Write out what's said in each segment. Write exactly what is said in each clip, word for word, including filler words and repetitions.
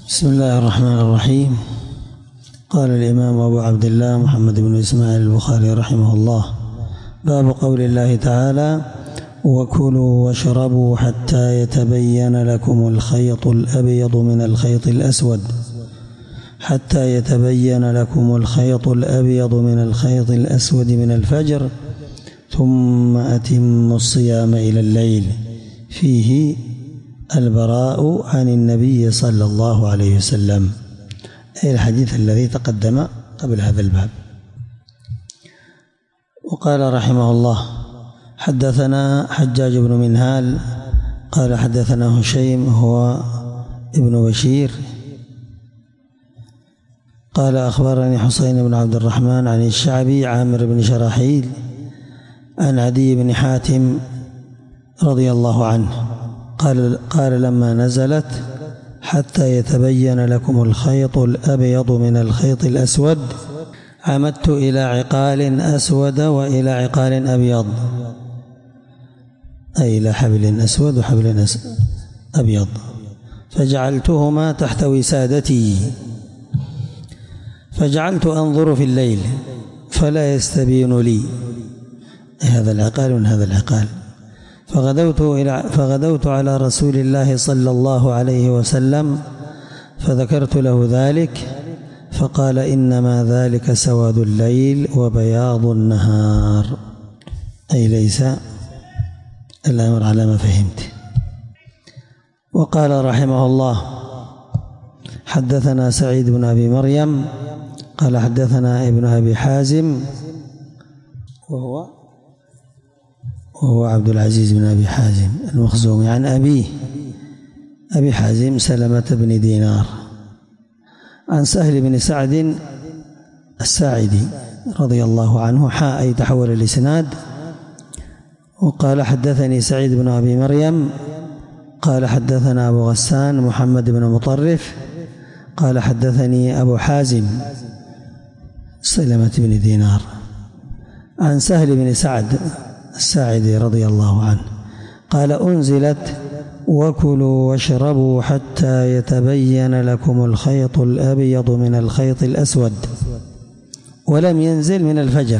بسم الله الرحمن الرحيم. قال الإمام أبو عبد الله محمد بن إسماعيل البخاري رحمه الله: باب قول الله تعالى: وكلوا واشربوا حتى يتبين لكم الخيط الأبيض من الخيط الأسود حتى يتبين لكم الخيط الأبيض من الخيط الأسود من الفجر ثم أتموا الصيام إلى الليل. فيه البراء عن النبي صلى الله عليه وسلم، أي الحديث الذي تقدم قبل هذا الباب. وقال رحمه الله: حدثنا حجاج بن منهال قال حدثنا هشيم هو ابن بشير قال أخبرني حسين بن عبد الرحمن عن الشعبي عامر بن شراحيل عن عدي بن حاتم رضي الله عنه قال قال لما نزلت: حتى يتبين لكم الخيط الأبيض من الخيط الأسود، عمدت إلى عقال أسود وإلى عقال أبيض، أي إلى حبل أسود وحبل أبيض، فجعلتهما تحت وسادتي، فجعلت أنظر في الليل فلا يستبين لي هذا العقال من هذا العقال، فغدوت إلى فغدوت على رسول الله صلى الله عليه وسلم فذكرت له ذلك، فقال: إنما ذلك سواد الليل وبياض النهار، أي ليس الأمر على ما فهمت. وقال رحمه الله: حدثنا سعيد بن أبي مريم قال حدثنا ابن أبي حازم وهو وهو عبد العزيز بن أبي حازم المخزومي عن أبيه أبي حازم سلمة بن دينار عن سهل بن سعد الساعدي رضي الله عنه، حاء أي تحول الإسناد. وقال حدثني سعيد بن أبي مريم قال حدثنا أبو غسان محمد بن مطرف قال حدثني أبو حازم سلمة بن دينار عن سهل بن سعد الساعدي رضي الله عنه قال: أنزلت: وكلوا واشربوا حتى يتبين لكم الخيط الأبيض من الخيط الأسود، ولم ينزل من الفجر.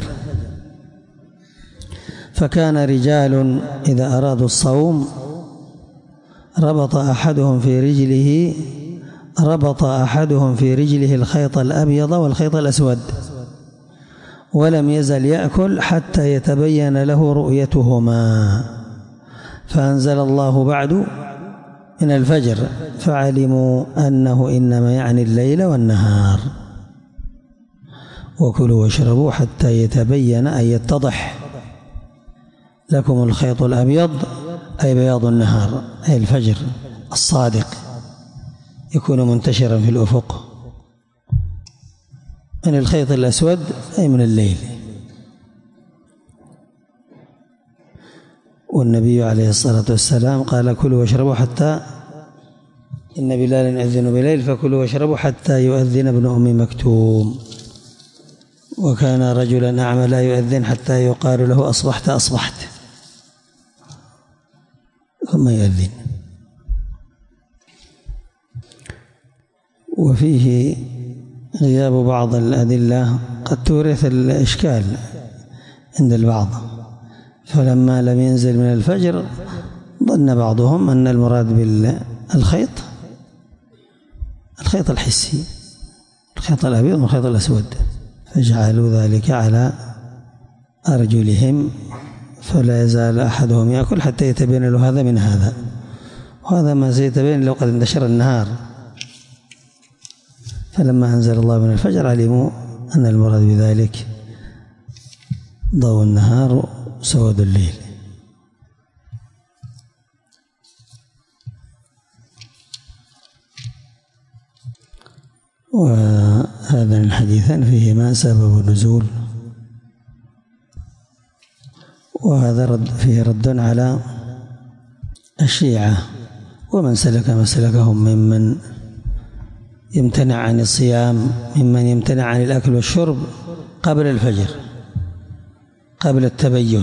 فكان رجال إذا أرادوا الصوم ربط أحدهم في رجله ربط أحدهم في رجله الخيط الأبيض والخيط الأسود، ولم يزل يأكل حتى يتبين له رؤيتهما، فأنزل الله بعد من الفجر فعلموا أنه إنما يعني الليل والنهار. وكلوا واشربوا حتى يتبين أي يتضح لكم الخيط الأبيض أي بياض النهار، أي الفجر الصادق يكون منتشرا في الأفق، من الخيط الأسود أي من الليل. والنبي عليه الصلاة والسلام قال: كلوا واشربوا حتى إن بلالا يؤذن بليل فكلوا واشربوا حتى يؤذن ابن أم مكتوم. وكان رجلا أعمى لا يؤذن حتى يقال له: أصبحت أصبحت، ثم يؤذن. وفيه غياب بعض الأدلة قد تورث الإشكال عند البعض، فلما لم ينزل من الفجر ظن بعضهم أن المراد بالخيط الخيط الحسي، الخيط الأبيض والخيط الأسود، فجعلوا ذلك على أرجلهم، فلا يزال أحدهم يأكل حتى يتبين له هذا من هذا، وهذا ما سيتبين لو قد انتشر النهار. فلما أنزل الله من الفجر علموا أن المراد بذلك ضوء النهار وسواد الليل. وهذا الحديثان فيهما سبب نزول، وهذا رد فيه رد على الشيعة ومن سلك مسلكهم ممن يمتنع عن الصيام، ممن يمتنع عن الأكل والشرب قبل الفجر قبل التبين.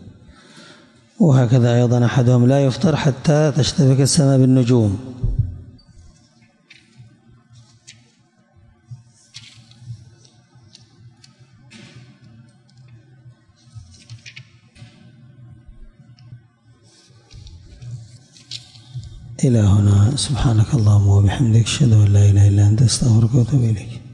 وهكذا أيضا أحدهم لا يفطر حتى تشتبك السماء بالنجوم، إلى هنا. سبحانك اللهم وبحمدك أشهد أن لا إله إلا أنت أستغفرك وأتوب إليك.